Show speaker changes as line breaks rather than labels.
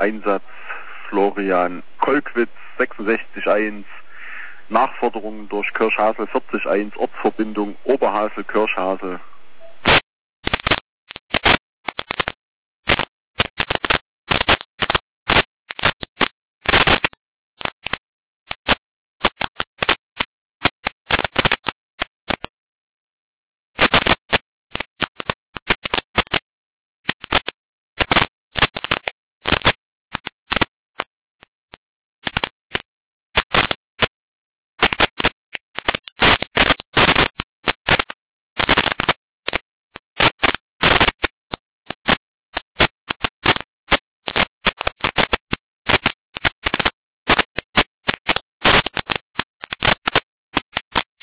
Einsatz Florian Kolkwitz 66-1, Nachforderung durch Kirchhasel 40-1, Ortsverbindung Oberhasel-Kirchhasel